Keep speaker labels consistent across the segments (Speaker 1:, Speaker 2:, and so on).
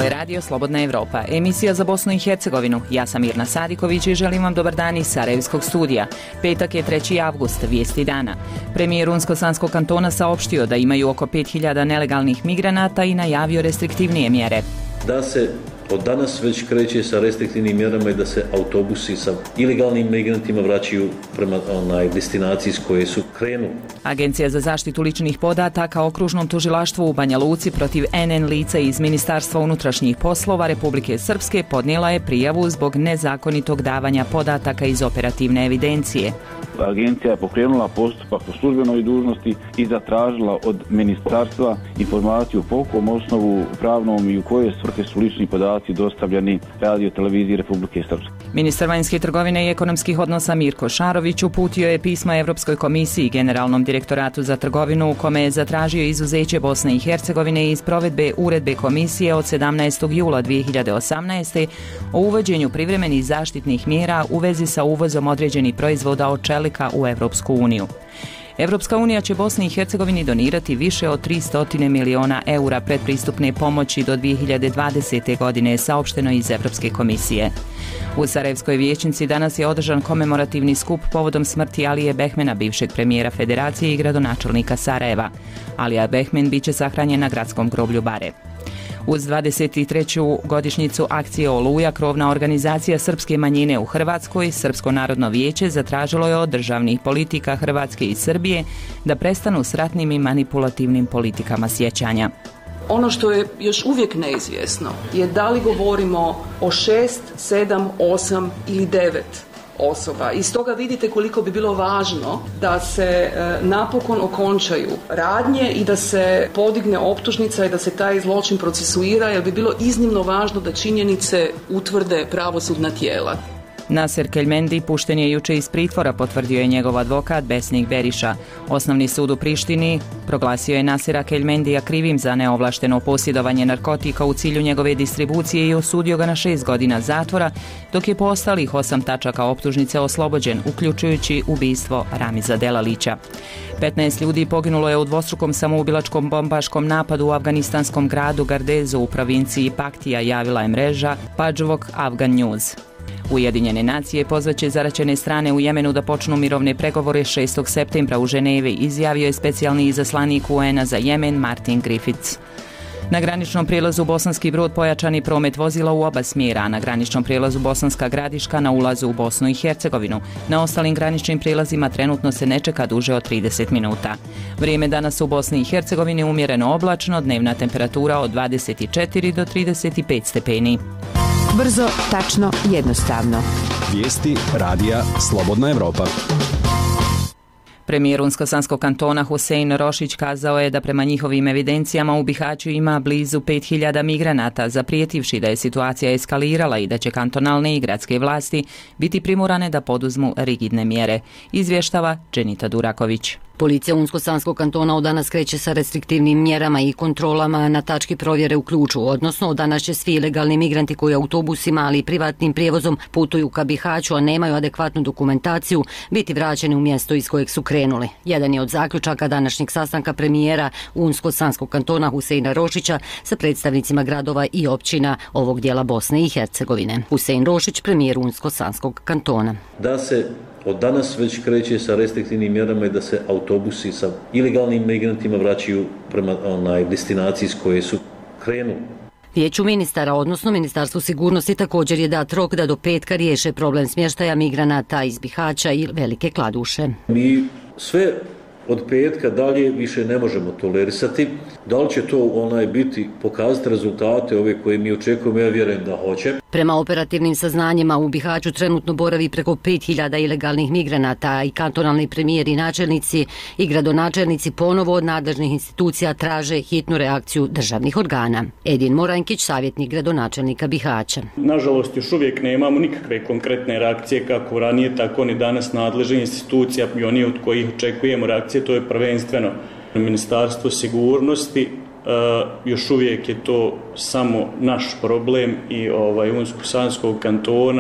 Speaker 1: je Radio Slobodna Evropa, emisija za Bosnu i Hercegovinu. Ja sam Mirna Sadiković i želim vam dobar dan iz Sarajevskog studija. Petak je 3. avgust, vijesti dana. Premijer Unsko-Sanskog kantona saopštio da imaju oko 5000 nelegalnih migranata i najavio restriktivnije mjere.
Speaker 2: Da se od danas već kreće sa restriktivnim mjerama i da se autobusi sa ilegalnim migrantima vraćaju prema destinaciji s koje su krenuli.
Speaker 1: Agencija za zaštitu ličnih podataka Okružnom tužilaštvu u Banja Luci protiv NN lica iz Ministarstva unutrašnjih poslova Republike Srpske podnijela je prijavu zbog nezakonitog davanja podataka iz operativne evidencije.
Speaker 3: Agencija je pokrenula postupak po službenoj dužnosti i zatražila od ministarstva informaciju po kom osnovu pravnom i u koje svrhe su lični podaci dostavljani Radio televiziji Republike Srpske.
Speaker 1: Ministar vanjske trgovine i ekonomskih odnosa Mirko Šarović uputio je pismo Evropskoj komisiji i Generalnom direktoratu za trgovinu u kome je zatražio izuzeće Bosne i Hercegovine iz provedbe uredbe komisije od 17. jula 2018. o uvođenju privremenih zaštitnih mjera u vezi sa uvozom određenih proizvoda od čelika u Evropsku uniju. Evropska unija će Bosni i Hercegovini donirati više od 300 miliona eura predpristupne pomoći do 2020. godine, saopšteno iz Evropske komisije. U Sarajevskoj vijećnici danas je održan komemorativni skup povodom smrti Alije Behmena, bivšeg premijera Federacije i gradonačelnika Sarajeva. Alija Behmen biće sahranjen na gradskom groblju Bare. Uz 23. godišnjicu akcije Oluja, krovna organizacija srpske manjine u Hrvatskoj, Srpsko narodno vijeće zatražilo je od državnih politika Hrvatske i Srbije da prestanu s ratnim i manipulativnim politikama sjećanja.
Speaker 4: Ono što je još uvijek neizvjesno je da li govorimo o 6, 7, 8 ili 9 osoba. I stoga vidite koliko bi bilo važno da se napokon okončaju radnje i da se podigne optužnica i da se taj zločin procesuira, jer bi bilo iznimno važno da činjenice utvrde pravosudna tijela.
Speaker 1: Naser Keljmendi pušten je juče iz pritvora, potvrdio je njegov advokat Besnik Beriša. Osnovni sud u Prištini proglasio je Nasera Keljmendija krivim za neovlašteno posjedovanje narkotika u cilju njegove distribucije i osudio ga na 6 godina zatvora, dok je po ostalih 8 tačaka optužnice oslobođen, uključujući ubistvo Ramiza Delalića. 15 ljudi poginulo je u dvostrukom samoubilačkom bombaškom napadu u afganistanskom gradu Gardezu u provinciji Paktija, javila je mreža Pađovog Afgan News. Ujedinjene nacije pozvaće zaraćene strane u Jemenu da počnu mirovne pregovore 6. septembra u Ženevi, izjavio je specijalni izaslanik UN-a za Jemen Martin Griffiths. Na graničnom prijelazu Bosanski Brod pojačani promet vozila u oba smjera, a na graničnom prijelazu Bosanska Gradiška na ulazu u Bosnu i Hercegovinu. Na ostalim graničnim prijelazima trenutno se ne čeka duže od 30 minuta. Vrijeme danas u Bosni i Hercegovini umjereno oblačno, dnevna temperatura od 24 do 35 stepeni.
Speaker 5: Brzo, tačno, jednostavno.
Speaker 6: Vijesti Radija Slobodna Evropa.
Speaker 1: Premijer Unsko-Sanskog kantona Husein Rošić kazao je da prema njihovim evidencijama u Bihaću ima blizu 5000 migranata, zaprijetivši da je situacija eskalirala i da će kantonalne i gradske vlasti biti primorane da poduzmu rigidne mjere. Izvještava Dženita Duraković.
Speaker 7: Policija Unsko-Sanskog kantona od danas kreće sa restriktivnim mjerama i kontrolama na tački provjere u Ključu, odnosno od danas će svi ilegalni migranti koji autobusima, ali i privatnim prijevozom putuju ka Bihaću, a nemaju adekvatnu dokumentaciju, biti vraćeni u mjesto iz kojeg su krenuli. Jedan je od zaključaka današnjeg sastanka premijera Unsko-Sanskog kantona Huseina Rošića sa predstavnicima gradova i općina ovog dijela Bosne i Hercegovine. Husein Rošić, premijer Unsko-Sanskog kantona.
Speaker 2: Da se od danas već kreće sa restriktivnim mjerama i da se autobusi sa ilegalnim migrantima vraćaju prema destinaciji s koje su krenuli.
Speaker 7: Vijeću ministara, odnosno Ministarstvu sigurnosti, također je dat rok da do petka riješe problem smještaja migranata iz Bihaća i Velike Kladuše.
Speaker 2: Mi sve od petka dalje više ne možemo tolerisati. Da li će to biti pokazati rezultate ove koje mi očekujemo, ja vjerujem da hoće.
Speaker 7: Prema operativnim saznanjima u Bihaću trenutno boravi preko 5000 ilegalnih migranata i kantonalni premijeri, načelnici i gradonačelnici ponovo od nadležnih institucija traže hitnu reakciju državnih organa. Edin Morankić, savjetnik gradonačelnika Bihaća.
Speaker 8: Nažalost, još uvijek nemamo nikakve konkretne reakcije kako ranije, tako ni danas nadležnih institucija i oni od kojih očekujemo reakcije. To je prvenstveno Ministarstvo sigurnosti, još uvijek je to samo naš problem i Unsko-Sanskog kantona.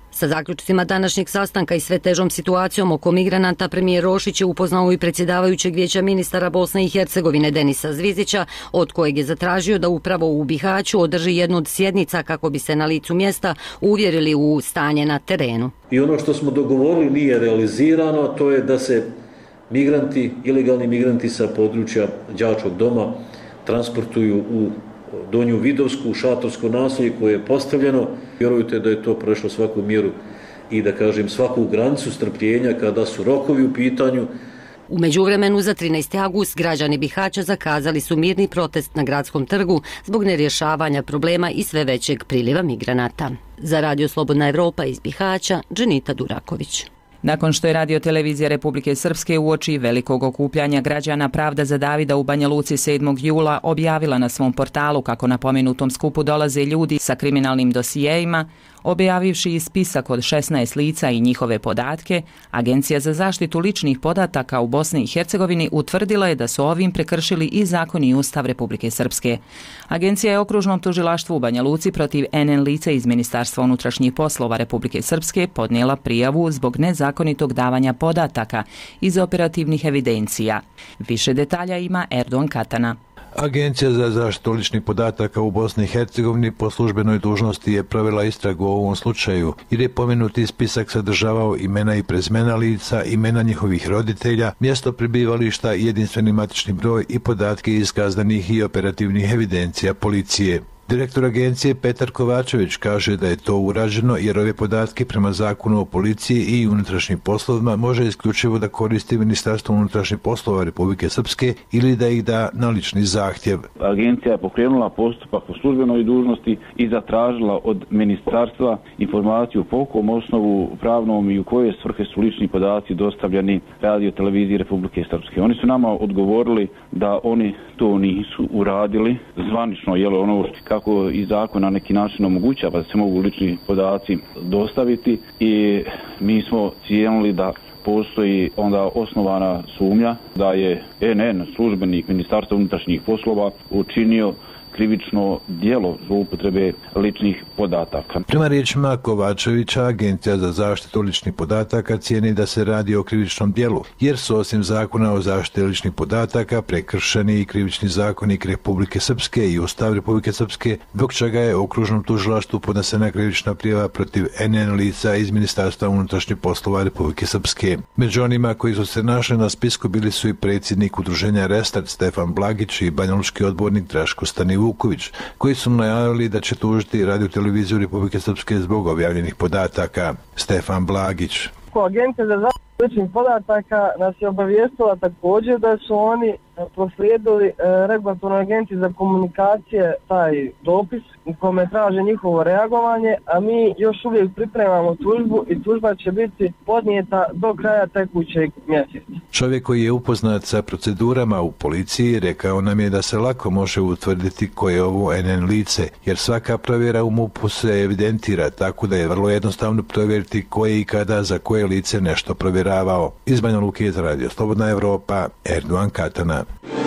Speaker 7: Sa zaključcima današnjeg sastanka i sve težom situacijom oko migranata, premijer Rošić je upoznao i predsjedavajućeg vijeća ministara Bosne i Hercegovine Denisa Zvizića, od kojeg je zatražio da upravo u Bihaću održi jednu od sjednica kako bi se na licu mjesta uvjerili u stanje na terenu.
Speaker 2: I ono što smo dogovorili nije realizirano, to je da se migranti, ilegalni migranti sa područja đačkog doma transportuju u Donju Vidovsku, šatorsko naselje koje je postavljeno. Vjerujte da je to prešlo svaku mjeru i da kažem svaku granicu strpljenja kada su rokovi u pitanju.
Speaker 7: U međuvremenu za 13. august građani Bihaća zakazali su mirni protest na gradskom trgu zbog nerješavanja problema i sve većeg priliva migranata. Za Radio Slobodna Evropa iz Bihaća, Dženita Duraković.
Speaker 1: Nakon što je Radio-televizija Republike Srpske uoči velikog okupljanja građana Pravda za Davida u Banja Luci 7. jula objavila na svom portalu kako na pomenutom skupu dolaze ljudi sa kriminalnim dosijejima, objavivši i spisak od 16 lica i njihove podatke, Agencija za zaštitu ličnih podataka u Bosni i Hercegovini utvrdila je da su ovim prekršili i zakon i Ustav Republike Srpske. Agencija je okružnom tužilaštvu u Banja Luci protiv NN lica iz Ministarstva unutrašnjih poslova Republike Srpske podnijela prijavu zbog nezakonitog davanja podataka iz operativnih evidencija. Više detalja ima Erdogan Katana.
Speaker 9: Agencija za zaštitu ličnih podataka u Bosni i Hercegovini po službenoj dužnosti je provela istragu u ovom slučaju jer je pomenuti spisak sadržavao imena i prezimena lica, imena njihovih roditelja, mjesto prebivališta, jedinstveni matični broj i podatke iz kaznenih i operativnih evidencija policije. Direktor agencije Petar Kovačević kaže da je to urađeno jer ove podatke prema zakonu o policiji i unutrašnjim poslovima može isključivo da koristi Ministarstvo unutrašnjih poslova Republike Srpske ili da ih da na lični zahtjev.
Speaker 3: Agencija je pokrenula postupak po službenoj dužnosti i zatražila od ministarstva informaciju po kom osnovu pravnom i u koje svrhe su lični podaci dostavljani Radio-televiziji Republike Srpske. Oni su nama odgovorili da oni to nisu uradili zvanično, ono kako i zakon na neki način omogućava da se mogu lični podaci dostaviti i mi smo cijenili da postoji onda osnovana sumnja da je NN, službenik Ministarstva unutrašnjih poslova, učinio krivično djelo zloupotrebe ličnih podataka.
Speaker 9: Prema riječima Kovačevića, Agencija za zaštitu ličnih podataka cijeni da se radi o krivičnom djelu, jer su osim zakona o zaštiti ličnih podataka prekršeni i krivični zakonik Republike Srpske i Ustav Republike Srpske, zbog čega je okružnom tužilaštvu podnesena krivična prijava protiv NN lica iz Ministarstva unutrašnjih poslova Republike Srpske. Među onima koji su se našli na spisku bili su i predsjednik udruženja Restart Stefan Blagić i banjalučki odbornik Draško Vuković, koji su najavili da će tužiti Radio-televiziju Republike Srpske zbog objavljenih podataka. Stefan Blagić.
Speaker 10: Agencija za zaštitu ličnih podataka nas je obavijestila također da su oni proslijedili regulatornoj agenciji za komunikacije taj dopis u kome traže njihovo reagovanje, a mi još uvijek pripremamo tužbu i tužba će biti podnijeta do kraja tekućeg mjeseca.
Speaker 9: Čovjek koji je upoznat sa procedurama u policiji rekao nam je da se lako može utvrditi ko je ovo NN lice, jer svaka provjera u MUP-u se evidentira, tako da je vrlo jednostavno provjeriti ko je i kada za koje lice nešto provjeravao. Iz Banja Luke za Radio Slobodna Evropa, Erdogan Katana.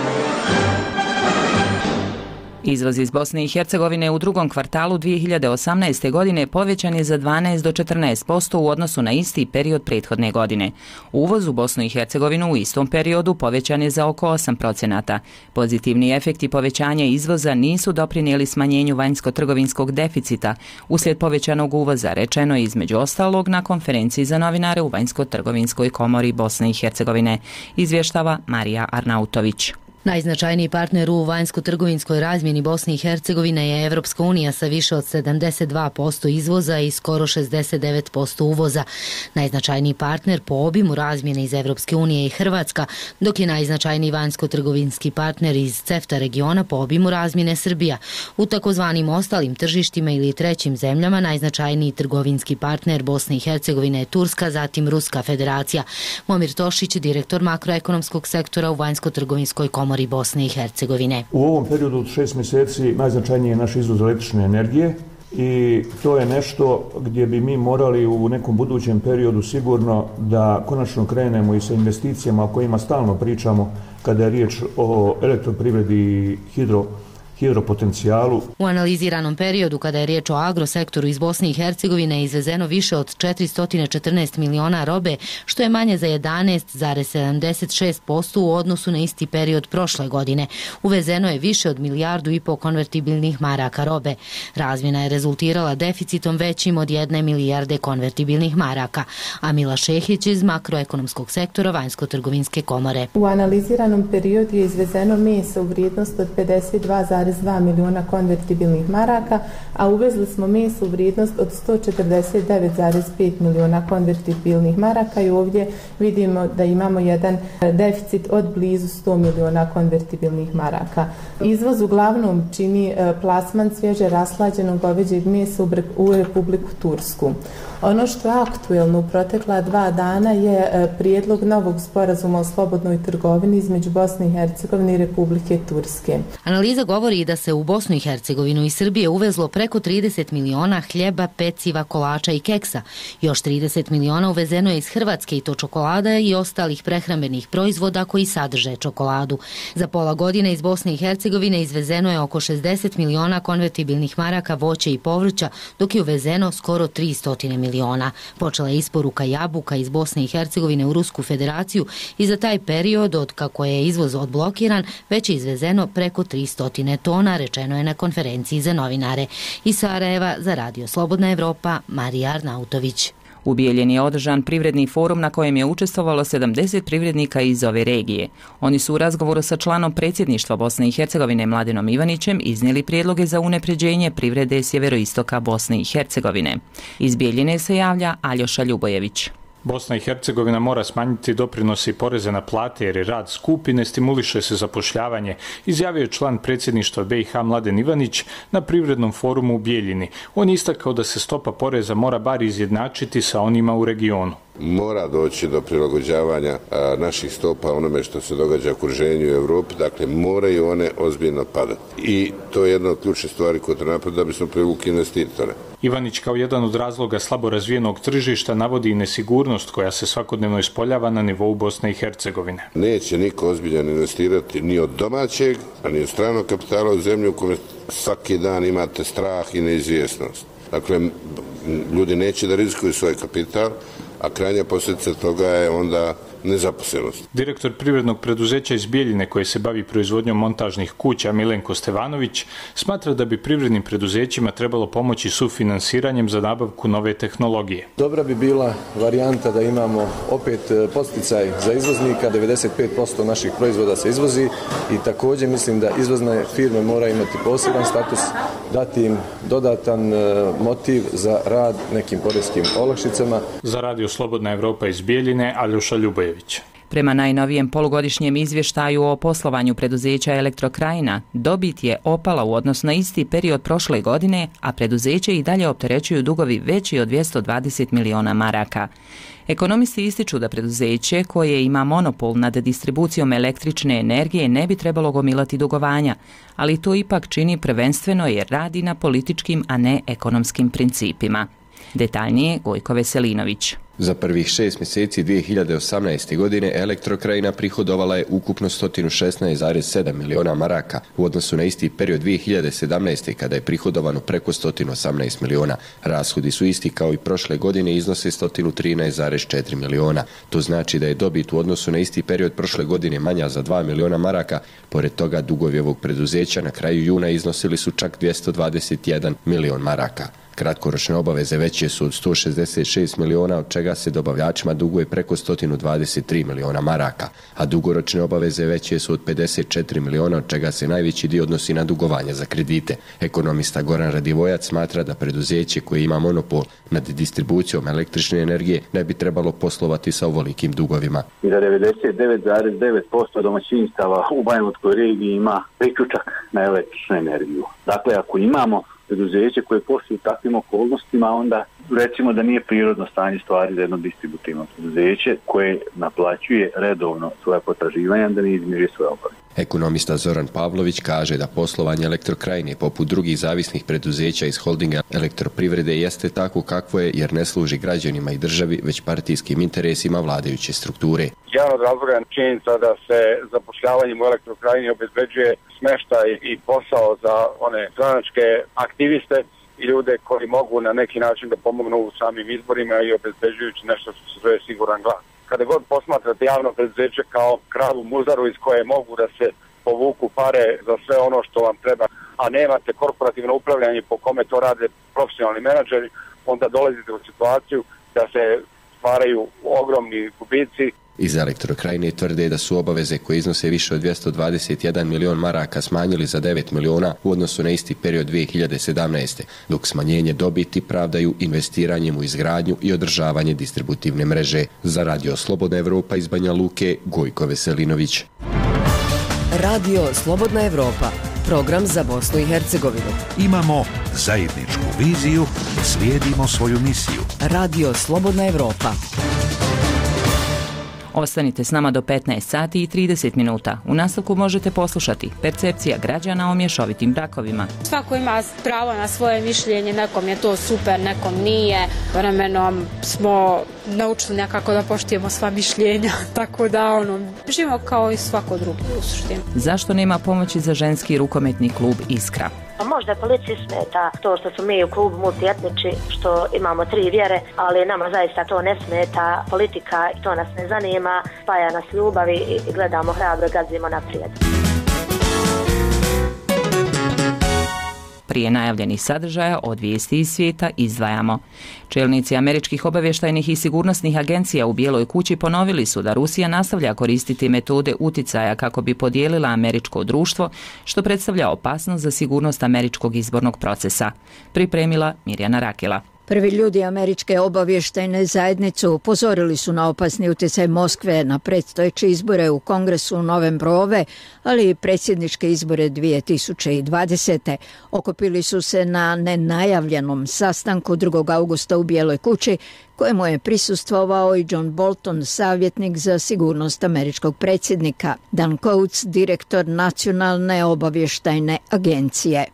Speaker 1: Izvoz iz Bosne i Hercegovine u drugom kvartalu 2018. godine povećan je za 12 do 14% u odnosu na isti period prethodne godine. Uvoz u Bosnu i Hercegovinu u istom periodu povećan je za oko 8%. Pozitivni efekti povećanja izvoza nisu doprinijeli smanjenju vanjsko-trgovinskog deficita uslijed povećanog uvoza, rečeno je između ostalog na konferenciji za novinare u Vanjsko-trgovinskoj komori Bosne i Hercegovine, izvještava Marija Arnautović.
Speaker 11: Najznačajniji partner u vanjsko-trgovinskoj razmjeni Bosne i Hercegovine je Evropska unija sa više od 72% izvoza i skoro 69% uvoza. Najznačajniji partner po obimu razmjene iz Evropske unije je Hrvatska, dok je najznačajniji vanjsko-trgovinski partner iz CEFTA regiona po obimu razmjene Srbija. U takozvanim ostalim tržištima ili trećim zemljama najznačajniji trgovinski partner Bosne i Hercegovine je Turska, zatim Ruska federacija. Momir Tošić, direktor makroekonomskog sektora u vanjsko-trgovinskoj komori Bosne i Hercegovine.
Speaker 12: U ovom periodu od 6 mjeseci najznačajniji je naš izvoz električne energije i to je nešto gdje bi mi morali u nekom budućem periodu sigurno da konačno krenemo i sa investicijama o kojima stalno pričamo kada je riječ o elektroprivredi i hidropotencijalu.
Speaker 11: U analiziranom periodu, kada je riječ o agrosektoru iz Bosne i Hercegovine, izvezeno više od 414 miliona robe, što je manje za 11,76% u odnosu na isti period prošle godine. Uvezeno je više od 1,5 milijardu konvertibilnih maraka robe. Razmjena je rezultirala deficitom većim od 1 milijarde konvertibilnih maraka. Amila Šehić iz makroekonomskog sektora Vanjsko-trgovinske komore.
Speaker 13: U analiziranom periodu je izvezeno meso u vrijednosti od 52,2 miliona konvertibilnih maraka, a uvezli smo meso u vrijednost od 149,5 miliona konvertibilnih maraka i ovdje vidimo da imamo jedan deficit od blizu 100 miliona konvertibilnih maraka. Izvoz uglavnom čini plasman svježe raslađenog goveđeg mesa u Republiku Tursku. Ono što je aktuelno u protekla 2 dana je prijedlog novog sporazuma o slobodnoj trgovini između Bosne i Hercegovine i Republike Turske.
Speaker 11: Analiza govori i da se u Bosnu i Hercegovinu i Srbije uvezlo preko 30 miliona hljeba, peciva, kolača i keksa. Još 30 miliona uvezeno je iz Hrvatske i to čokolada i ostalih prehrambenih proizvoda koji sadrže čokoladu. Za pola godine iz Bosne i Hercegovine izvezeno je oko 60 miliona konvertibilnih maraka voća i povrća, dok je uvezeno skoro 300 miliona. Počela je isporuka jabuka iz Bosne i Hercegovine u Rusku federaciju i za taj period, od kako je izvoz odblokiran, već je izvezeno preko 300 tona, rečeno je na konferenciji za novinare. Iz Sarajeva za Radio Slobodna Evropa, Marija Arnautović.
Speaker 1: U Bijeljini je održan privredni forum na kojem je učestvovalo 70 privrednika iz ove regije. Oni su u razgovoru sa članom predsjedništva Bosne i Hercegovine Mladenom Ivanićem iznijeli prijedloge za unapređenje privrede sjeveroistoka Bosne i Hercegovine. Iz Bijeljine se javlja Aljoša Ljubojević.
Speaker 14: Bosna i Hercegovina mora smanjiti doprinose i poreze na plate jer je rad skup i ne stimuliše se zapošljavanje, izjavio je član predsjedništva BiH Mladen Ivanić na privrednom forumu u Bijeljini. On je istakao da se stopa poreza mora bar izjednačiti sa onima u regionu.
Speaker 15: Mora doći do prilagođavanja naših stopa onome što se događa u okruženju u Europi, dakle moraju one ozbiljno padati. I to je jedna od ključnih stvari koje treba napraviti da bismo privukli investitore.
Speaker 14: Ivanić kao jedan od razloga slabo razvijenog tržišta navodi i nesigurnost koja se svakodnevno ispoljava na nivou Bosne i Hercegovine.
Speaker 15: Neće niko ozbiljan investirati ni od domaćeg, a ni od stranog kapitala u zemlju u kojoj svaki dan imate strah i neizvjesnost. Dakle, ljudi neće da rizikuju svoj kapital, a krajnja posljedica toga je onda nezaposlenost.
Speaker 14: Direktor privrednog preduzeća iz Bijeljine koje se bavi proizvodnjom montažnih kuća Milenko Stevanović smatra da bi privrednim preduzećima trebalo pomoći sufinansiranjem za nabavku nove tehnologije.
Speaker 16: Dobra bi bila varijanta da imamo opet podsticaj za izvoznika, 95% naših proizvoda se izvozi i također mislim da izvozne firme moraju imati poseban status, dati im dodatan motiv za rad nekim poreskim olakšicama.
Speaker 14: Za Radio Slobodna Evropa iz Bijeljine, Aljoša Ljubojević.
Speaker 1: Prema najnovijem polugodišnjem izvještaju o poslovanju preduzeća Elektrokrajina, dobit je opala u odnosu na isti period prošle godine, a preduzeće i dalje opterećuju dugovi veći od 220 miliona maraka. Ekonomisti ističu da preduzeće koje ima monopol nad distribucijom električne energije ne bi trebalo gomilati dugovanja, ali to ipak čini prvenstveno jer radi na političkim, a ne ekonomskim principima. Detaljnije Gojko Veselinović.
Speaker 17: Za prvih 6 mjeseci 2018. godine Elektrokrajina prihodovala je ukupno 116,7 miliona maraka u odnosu na isti period 2017. kada je prihodovano preko 118 miliona. Rashodi su isti kao i prošle godine i iznose 113,4 miliona. To znači da je dobit u odnosu na isti period prošle godine manja za 2 miliona maraka. Pored toga dugovi ovog preduzeća na kraju juna iznosili su čak 221 milion maraka. Kratkoročne obaveze veće su od 166 miliona, od čega se dobavljačima duguje preko 123 miliona maraka, a dugoročne obaveze veće su od 54 miliona, od čega se najveći dio odnosi na dugovanje za kredite. Ekonomista Goran Radivojac smatra da preduzeće koje ima monopol nad distribucijom električne energije ne bi trebalo poslovati sa ovolikim dugovima.
Speaker 18: I da 99,9% domaćinstava u Banjalučkoj regiji ima priključak na električnu energiju. Dakle, ako imamo preduzeće koje posluju u takvim okolnostima, onda recimo da nije prirodno stanje stvari za jedno distributivno preduzeće koje naplaćuje redovno svoja potraživanja da ne izmiruje svoje obaveze.
Speaker 17: Ekonomista Zoran Pavlović kaže da poslovanje Elektrokrajine poput drugih zavisnih preduzeća iz holdinga Elektroprivrede jeste tako kakvo je jer ne služi građanima i državi već partijskim interesima vladajuće strukture.
Speaker 19: Jedan od razloga je činjenica da se zapošljavanjem u Elektrokrajini obezbeđuje smeštaj i posao za one stranačke aktiviste i ljude koji mogu na neki način da pomognu u samim izborima i obezbeđujući nešto što se zove siguran glas. Kada god posmatrate javno preduzeće kao kravu muzaru iz koje mogu da se povuku pare za sve ono što vam treba, a nemate korporativno upravljanje po kome to rade profesionalni menadžeri, onda dolazite u situaciju da se stvaraju ogromni gubici.
Speaker 17: Iz Elektrokrajine tvrde da su obaveze koje iznose više od 221 milion maraka smanjili za 9 miliona u odnosu na isti period 2017. dok smanjenje dobiti pravdaju investiranjem u izgradnju i održavanje distributivne mreže. Za Radio Slobodna Evropa iz Banja Luke, Gojko Veselinović.
Speaker 20: Radio Slobodna Evropa, program za Bosnu i Hercegovinu.
Speaker 21: Imamo zajedničku viziju, slijedimo svoju misiju.
Speaker 20: Radio Slobodna Evropa.
Speaker 1: Ostanite s nama do 15 sati i 30 minuta. U nastavku možete poslušati percepcija građana o mješovitim brakovima.
Speaker 22: Svako ima pravo na svoje mišljenje, nekom je to super, nekom nije. Vremenom smo naučili nekako da poštujemo sva mišljenja, tako da živimo kao i svako drugi u suštini.
Speaker 1: Zašto nema pomoći za ženski rukometni klub Iskra?
Speaker 23: Možda policiji smeta to što smo mi u klubu multietnički, što imamo 3 vjere, ali nama zaista to ne smeta, politika i to nas ne zanima, spaja nas ljubavi i gledamo hrabro, gazimo naprijed.
Speaker 1: Prije najavljenih sadržaja od vijesti iz svijeta izdvajamo. Čelnici američkih obavještajnih i sigurnosnih agencija u Bijeloj kući ponovili su da Rusija nastavlja koristiti metode uticaja kako bi podijelila američko društvo, što predstavlja opasnost za sigurnost američkog izbornog procesa. Pripremila Mirjana Rakela.
Speaker 24: Prvi ljudi američke obavještajne zajednice upozorili su na opasni utjecaj Moskve na predstojeće izbore u Kongresu u novembru ove, ali i predsjedničke izbore 2020. Okupili su se na nenajavljenom sastanku 2. augusta u Bijeloj kući, kojemu je prisustvovao i John Bolton, savjetnik za sigurnost američkog predsjednika, Dan Coates, direktor Nacionalne obavještajne agencije.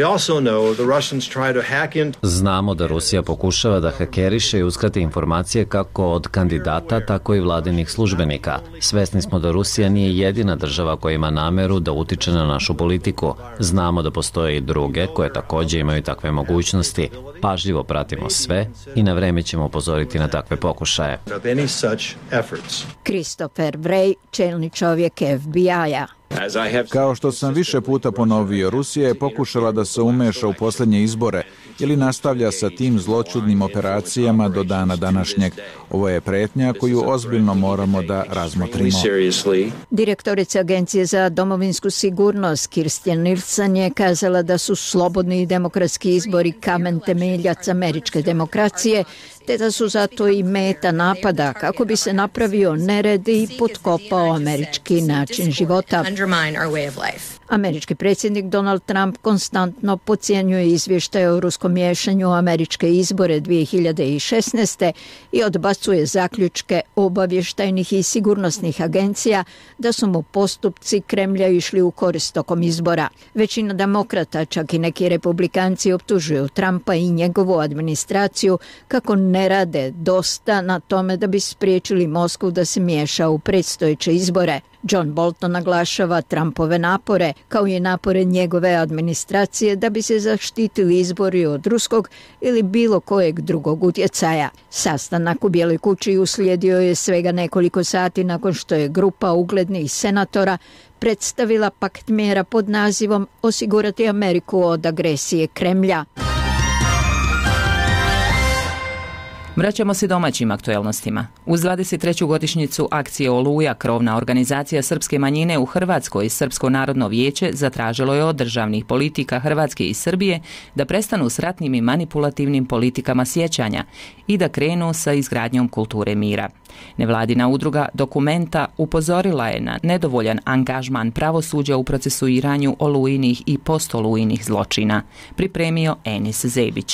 Speaker 25: Znamo da Rusija pokušava da hakeriše i uskrati informacije kako od kandidata, tako i vladinih službenika. Svesni smo da Rusija nije jedina država koja ima nameru da utiče na našu politiku. Znamo da postoje i druge koje također imaju takve mogućnosti. Pažljivo pratimo sve i na vreme ćemo upozoriti na takve pokušaje.
Speaker 24: Christopher Wray, čelni čovjek FBI-a.
Speaker 26: Kao što sam više puta ponovio, Rusija je pokušala da se umeša u posljednje izbore ili nastavlja sa tim zločudnim operacijama do dana današnjeg. Ovo je pretnja koju ozbiljno moramo da razmotrimo.
Speaker 24: Direktorica Agencije za domovinsku sigurnost Kirstjen Nielsen je kazala da su slobodni i demokratski izbori kamen temeljac američke demokracije, te da su zato i meta napada kako bi se napravio nered i potkopao američki način života. Američki predsjednik Donald Trump konstantno podcjenjuje izvještaje o ruskom miješanju u američke izbore 2016. i odbacuje zaključke obavještajnih i sigurnosnih agencija da su mu postupci Kremlja išli u korist tokom izbora. Većina demokrata, čak i neki republikanci, optužuju Trumpa i njegovu administraciju kako ne rade dosta na tome da bi spriječili Moskvu da se miješa u predstojeće izbore. John Bolton naglašava Trumpove napore, kao i napore njegove administracije da bi se zaštitili izbori od ruskog ili bilo kojeg drugog utjecaja. Sastanak u Bijeloj kući uslijedio je svega nekoliko sati nakon što je grupa uglednih senatora predstavila pakt mjera pod nazivom Osigurati Ameriku od agresije Kremlja.
Speaker 1: Vraćamo se domaćim aktuelnostima. Uz 23. godišnjicu akcije Oluja, krovna organizacija srpske manjine u Hrvatskoj, Srpsko narodno vijeće zatražilo je od državnih politika Hrvatske i Srbije da prestanu s ratnim i manipulativnim politikama sjećanja i da krenu sa izgradnjom kulture mira. Nevladina udruga Dokumenta upozorila je na nedovoljan angažman pravosuđa u procesuiranju olujinih i postolujinih zločina. Pripremio Enis Zebić.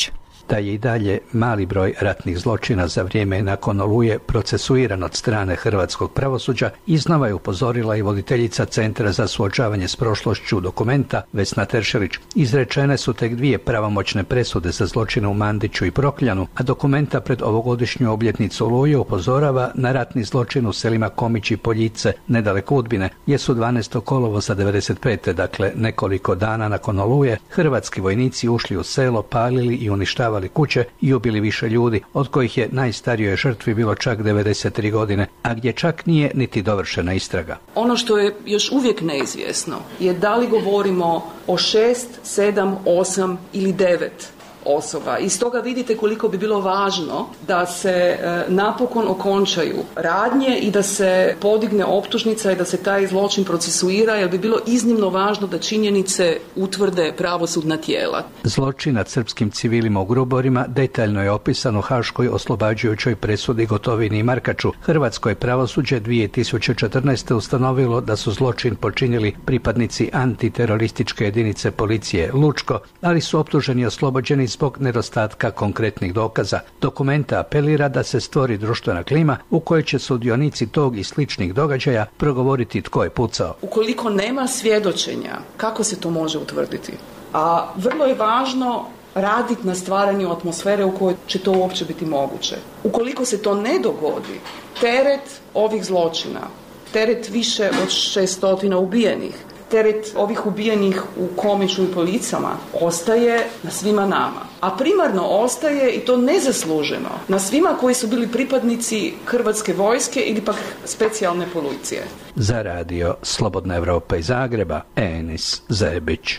Speaker 2: da je i dalje mali broj ratnih zločina za vrijeme nakon Oluje procesuiran od strane hrvatskog pravosuđa, iznova je upozorila i voditeljica Centra za suočavanje s prošlošću Dokumenta Vesna Teršelić. Izrečene su tek 2 pravomoćne presude za zločine u Mandiću i Prokljanu, a Dokumenta pred ovogodišnju obljetnicu Oluje upozorava na ratni zločin u selima Komić i Poljice nedaleko Udbine, gdje su 12. kolovoza 95. dakle nekoliko dana nakon Oluje, hrvatski vojnici ušli u selo, palili i uništavali kuće i ubili više ljudi, od kojih je najstarijoj žrtvi bilo čak 93 godine, a gdje čak nije niti dovršena istraga.
Speaker 4: Ono što je još uvijek neizvjesno je da li govorimo o 6, 7, 8 ili 9 osoba. I stoga vidite koliko bi bilo važno da se napokon okončaju radnje i da se podigne optužnica i da se taj zločin procesuira, jer bi bilo iznimno važno da činjenice utvrde pravosudna tijela.
Speaker 2: Zločin nad srpskim civilima u Gruborima detaljno je opisan u haškoj oslobađajućoj presudi Gotovini i Markaču. Hrvatsko je pravosuđe 2014. ustanovilo da su zločin počinili pripadnici antiterorističke jedinice policije Lučko, ali su optuženi i oslobođeni zbog nedostatka konkretnih dokaza. Dokumenta apelira da se stvori društvena klima u kojoj će sudionici tog i sličnih događaja progovoriti tko je pucao.
Speaker 4: Ukoliko nema svjedočenja, kako se to može utvrditi? A vrlo je važno raditi na stvaranju atmosfere u kojoj će to uopće biti moguće. Ukoliko se to ne dogodi, teret ovih zločina, teret više od 600 ubijenih, teret ovih ubijenih u Komiću i Policama ostaje na svima nama. A primarno ostaje, i to nezasluženo, na svima koji su bili pripadnici Hrvatske vojske ili pak specijalne policije.
Speaker 2: Za radio Slobodna Evropa iz Zagreba, Enis Zebić.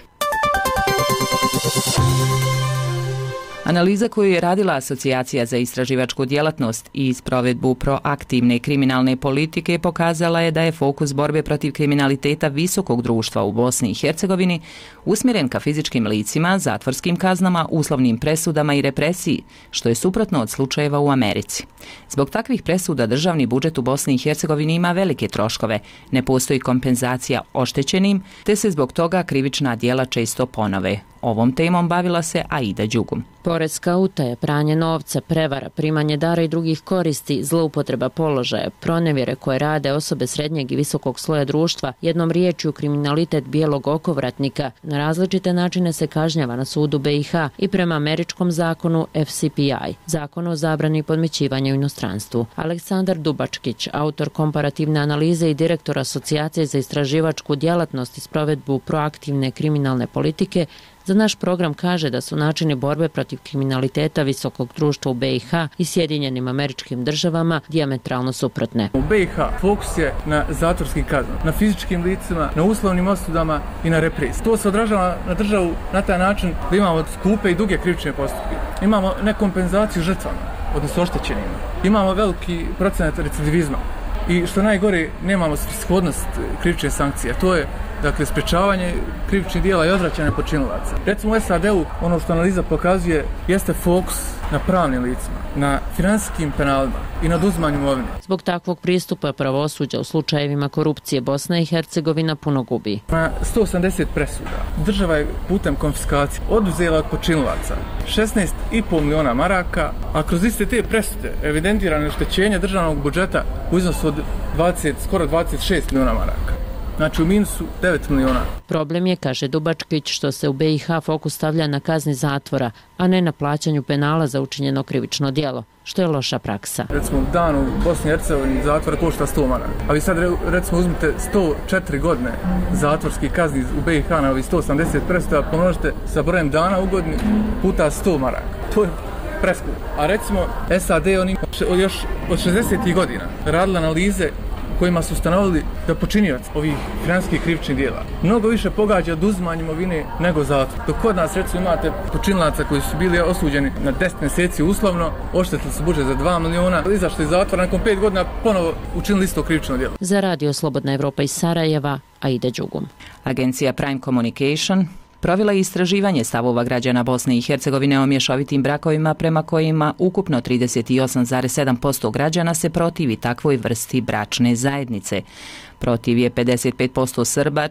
Speaker 1: Analiza koju je radila Asocijacija za istraživačku djelatnost i sprovedbu proaktivne kriminalne politike pokazala je da je fokus borbe protiv kriminaliteta visokog društva u Bosni i Hercegovini usmjeren ka fizičkim licima, zatvorskim kaznama, uslovnim presudama i represiji, što je suprotno od slučajeva u Americi. Zbog takvih presuda državni budžet u Bosni i Hercegovini ima velike troškove, ne postoji kompenzacija oštećenim, te se zbog toga krivična djela često ponove. Ovom temom bavila se Aida Đugum.
Speaker 5: Poreska utaja, pranje novca, prevara, primanje dara i drugih koristi, zloupotreba položaja, pronevjere koje rade osobe srednjeg i visokog sloja društva, jednom riječju kriminalitet bijelog okovratnika, na različite načine se kažnjava na sudu BiH i prema američkom zakonu FCPI, zakonu o zabrani podmićivanja u inostranstvu. Aleksandar Dubačkić, autor komparativne analize i direktor Asocijacije za istraživačku djelatnost i sprovedbu proaktivne kriminalne politike, za naš program kaže da su načini borbe protiv kriminaliteta visokog društva u BiH i Sjedinjenim Američkim Državama dijametralno suprotne.
Speaker 6: U BiH fokus je na zatvorskim kaznama, na fizičkim licima, na uslovnim osudama i na represiji. To se odražava na državu na taj način da imamo skupe i duge krivične postupke. Imamo nekompenzaciju žrtvama, odnosno oštećenima. Imamo veliki procenat recidivizma. I što najgore, nemamo shodnost krivične sankcije. To je, dakle, sprečavanje krivičnih djela i odvraćanje počinilaca. Recimo u SAD-u, ono što analiza pokazuje, jeste fokus na pravnim licima, na finansijskim penalima i na oduzimanju imovine.
Speaker 5: Zbog takvog pristupa pravosuđa u slučajevima korupcije Bosna i Hercegovina puno gubi.
Speaker 6: Na 180 presuda država je putem konfiskacije oduzela od počinilaca 16,5 miliona maraka, a kroz iste te presude evidentirane oštećenje državnog budžeta u iznosu od skoro 26 miliona maraka. Znači u minusu 9 miliona.
Speaker 5: Problem je, kaže Dubačkić, što se u BiH fokus stavlja na kazni zatvora, a ne na plaćanju penala za učinjeno krivično djelo, što je loša praksa.
Speaker 6: Recimo dan u Bosni i Hercegovini zatvora košta 100 maraka. A vi sad recimo uzmite 104 godine zatvorskih kazni u BiH na ovih 180 presuda, pomnožite sa brojem dana u godini puta 100 maraka. To je preskupo. A recimo SAD oni još od 60. godina radili analize kojima su ustanovili da počinioc ovih financijskih krivičnih djela mnogo više pogađa oduzimanje imovine nego zatvor. Dok kod nas recimo imate počinilaca koji su bili osuđeni na 10 mjeseci uslovno, oštetili su budžet za 2 miliona, izašli iz zatvora, nakon 5 godina ponovo učinili isto krivično djelo.
Speaker 5: Za radio Slobodna Evropa iz Sarajeva, Aida Đugum.
Speaker 1: Agencija Prime Communication provela je istraživanje stavova građana Bosne i Hercegovine o mješovitim brakovima prema kojima ukupno 38,7% građana se protivi takvoj vrsti bračne zajednice. Protiv je 55% Srba,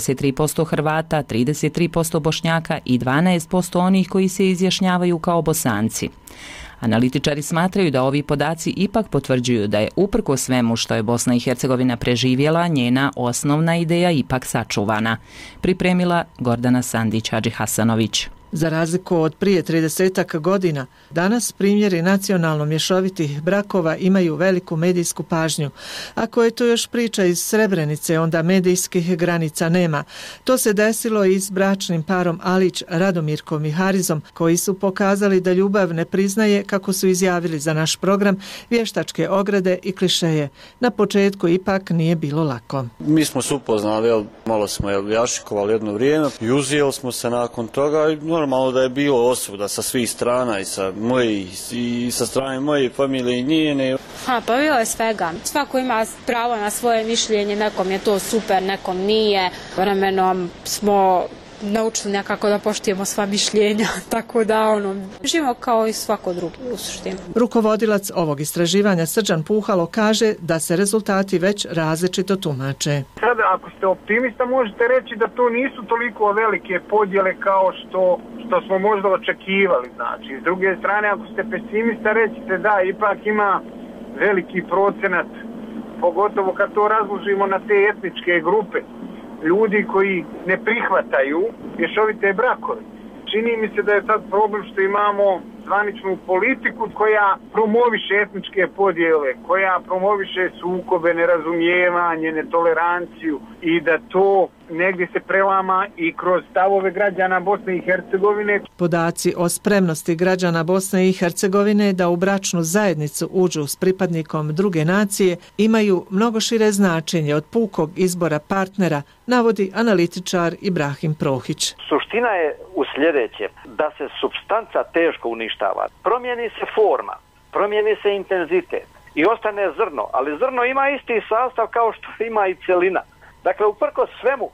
Speaker 1: 43% Hrvata, 33% Bošnjaka i 12% onih koji se izjašnjavaju kao Bosanci. Analitičari smatraju da ovi podaci ipak potvrđuju da je uprkos svemu što je Bosna i Hercegovina preživjela, njena osnovna ideja ipak sačuvana. Pripremila Gordana Sandić-Hadžihasanović.
Speaker 3: Za razliku od prije 30 godina, danas primjeri nacionalno mješovitih brakova imaju veliku medijsku pažnju. Ako je to još priča iz Srebrenice, onda medijskih granica nema. To se desilo i s bračnim parom Alić, Radomirkom i Harizom, koji su pokazali da ljubav ne priznaje, kako su izjavili za naš program, vještačke ograde i klišeje. Na početku ipak nije bilo lako.
Speaker 7: Mi smo se upoznali, malo smo jašikovali jedno vrijeme i uzijeli smo se nakon toga i normalno da je bilo osuda sa svih strana i sa moje i sa strane moje familije i njene.
Speaker 22: Pa bilo je svega. Svako ima pravo na svoje mišljenje, nekom je to super, nekom nije. Vremenom smo naučili nekako da poštujemo sva mišljenja, tako da živimo kao i svako drugi u suštini.
Speaker 3: Rukovodilac ovog istraživanja Srđan Puhalo kaže da se rezultati već različito tumače.
Speaker 8: Sada ako ste optimista možete reći da to nisu toliko velike podjele kao što smo možda očekivali. Znači, s druge strane ako ste pesimista rećete da ipak ima veliki procenat, pogotovo kad to razložimo na te etničke grupe, ljudi koji ne prihvataju mješovite brakove. Čini mi se da je sad problem što imamo zvaničnu politiku koja promoviše etničke podjele, koja promoviše sukobe, nerazumijevanje, netoleranciju i da to negdje se prelama i kroz stavove građana Bosne i Hercegovine.
Speaker 3: Podaci o spremnosti građana Bosne i Hercegovine da u bračnu zajednicu uđu s pripadnikom druge nacije imaju mnogo šire značenje od pukog izbora partnera, navodi analitičar Ibrahim Prohić.
Speaker 9: Suština je u sljedećem, da se supstanca teško uništava. Promijeni se forma, promijeni se intenzitet i ostane zrno, ali zrno ima isti sastav kao što ima i cjelina. Dakle, uprkos svemu,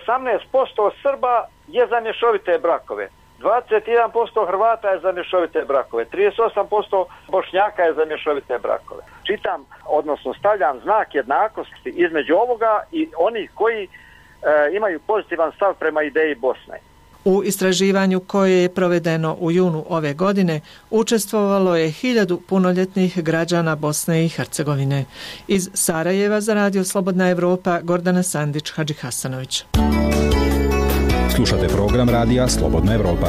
Speaker 9: 18% Srba je za mješovite brakove, 21% Hrvata je za mješovite brakove, 38% Bošnjaka je za mješovite brakove. Čitam, odnosno stavljam znak jednakosti između ovoga i onih koji imaju pozitivan stav prema ideji Bosne.
Speaker 3: U istraživanju koje je provedeno u junu ove godine učestvovalo je 1000 punoljetnih građana Bosne i Hercegovine. Iz Sarajeva za Radio Slobodna Evropa, Gordana Sandić-Hadžihasanović.
Speaker 10: Slušate program Radija Slobodna Evropa.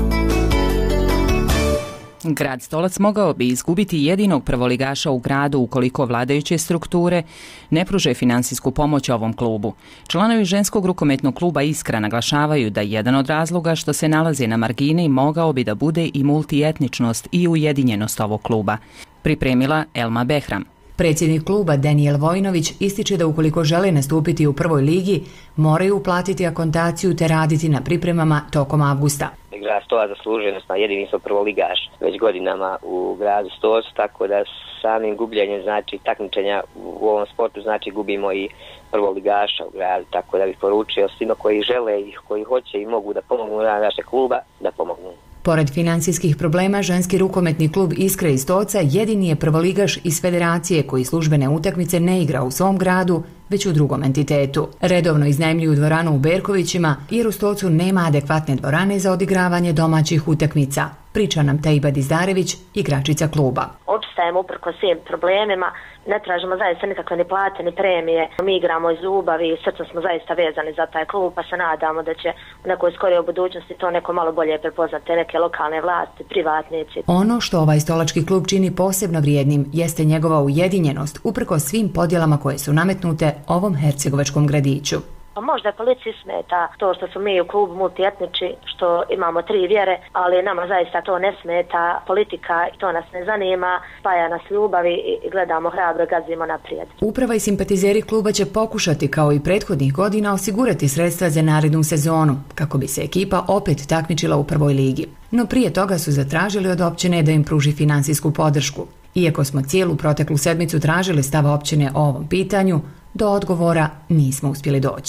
Speaker 1: Grad Stolac mogao bi izgubiti jedinog prvoligaša u gradu ukoliko vladajuće strukture ne pruže finansijsku pomoć ovom klubu. Članovi ženskog rukometnog kluba Iskra naglašavaju da jedan od razloga što se nalazi na margini mogao bi da bude i multietničnost i ujedinjenost ovog kluba. Pripremila Elma Behram.
Speaker 12: Predsjednik kluba Daniel Vojnović ističe da ukoliko žele nastupiti u prvoj ligi, moraju uplatiti akontaciju te raditi na pripremama tokom avgusta.
Speaker 27: Grad Stolac zaslužuje, odnosno jedini smo prvoligaš već godinama u gradu Stolcu, tako da samim gubljenjem znači takmičenja u ovom sportu znači gubimo i prvoligaša u gradu, tako da bih poručio svima koji žele i koji hoće i mogu da pomognu na naše kluba, da pomognu.
Speaker 12: Pored financijskih problema, ženski rukometni klub Iskra iz Stolca jedini je prvoligaš iz federacije koji službene utakmice ne igra u svom gradu, već u drugom entitetu. Redovno iznajmljuju dvoranu u Berkovićima jer u Stolcu nema adekvatne dvorane za odigravanje domaćih utakmica. Priča nam Tejba Dizdarević, igračica kluba.
Speaker 23: Opstajemo uprkos svim problemima, ne tražimo zaista nikakve ni plate ni premije. Mi igramo iz ljubavi i srcem smo zaista vezani za taj klub, pa se nadamo da će u nekoj skorijoj budućnosti to neko malo bolje prepoznati, neke lokalne vlasti, privatnici.
Speaker 12: Ono što ovaj stolački klub čini posebno vrijednim jeste njegova ujedinjenost uprkos svim podjelama koje su nametnute ovom hercegovačkom gradiću.
Speaker 23: Možda policiji smeta to što smo mi u klubu multietnički, što imamo 3 vjere, ali nama zaista to ne smeta, politika i to nas ne zanima, spaja nas ljubavi i gledamo hrabro, gazimo naprijed.
Speaker 12: Uprava i simpatizeri kluba će pokušati kao i prethodnih godina osigurati sredstva za narednu sezonu, kako bi se ekipa opet takmičila u prvoj ligi. No prije toga su zatražili od općine da im pruži finansijsku podršku. Iako smo cijelu proteklu sedmicu tražili stav općine o ovom pitanju, do odgovora nismo uspjeli doći.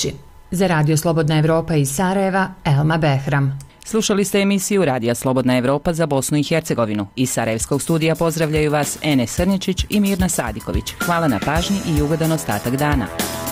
Speaker 12: Za Radio Slobodna Evropa iz Sarajeva, Elma Behram.
Speaker 1: Slušali ste emisiju Radija Slobodna Evropa za Bosnu i Hercegovinu. Iz Sarajevskog studija pozdravljaju vas Enes Srničić i Mirna Sadiković. Hvala na pažnji i ugodan ostatak dana.